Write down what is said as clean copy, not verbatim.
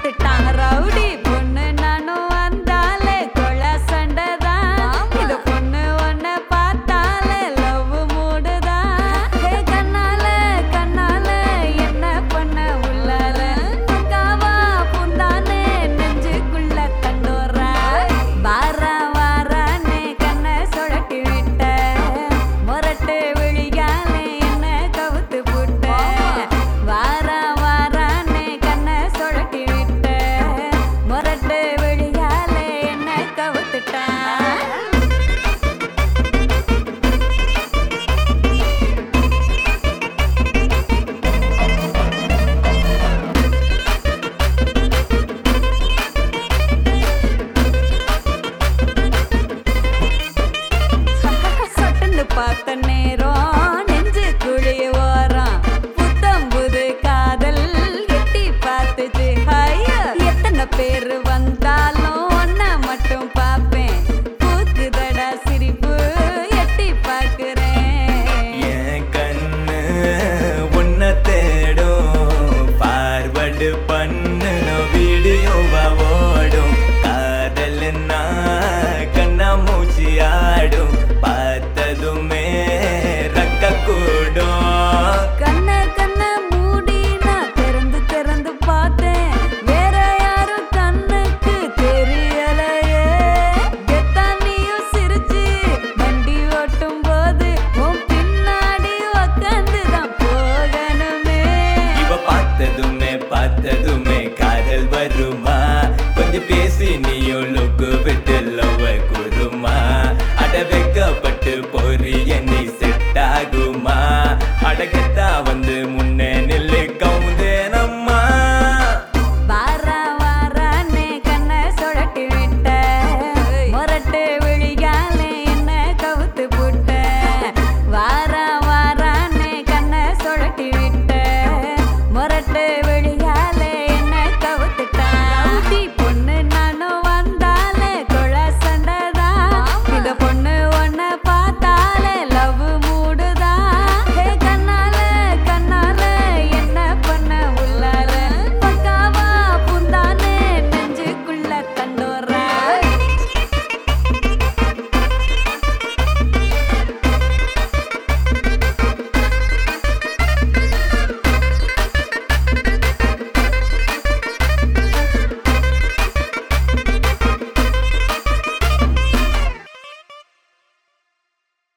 விட்டுட்டாங்க ரவுடி பொண்ணு நானும் வந்தாலே கொள்ள சண்டைதான் இது பொண்ணு ஒன்ன பார்த்தாலே லவ் மூடுதான் கண்ணால கண்ணால என்ன பண்ண உள்ளால பக்காவா புந்தானே நெஞ்சுக்குள்ள கண்டோரா வாரா வாரானே கண்ணை சுழட்டி விட்ட முரட்டு விழியாலே என்ன கவுத்து புட்ட வாரா வாரானே கண்ணை சுழட்டி விட்ட முரட்டு விழியாலே என்ன கவுத்துட்டா சொட்டுன்னு பார்த்த நேரம் நெஞ்சு குழி ஓரம் புத்தம் புது காதல் எட்டி பார்த்துச்சு ஐயா எத்தனை பேர் வந்தாலும் ஒன்ன மட்டும் பார்ப்பேன் பூக்குதடா சிரிப்பு எட்டி பார்க்கிறேன் என் கண்ணு உன்னை தேடும் பார்வர்டு பண்ண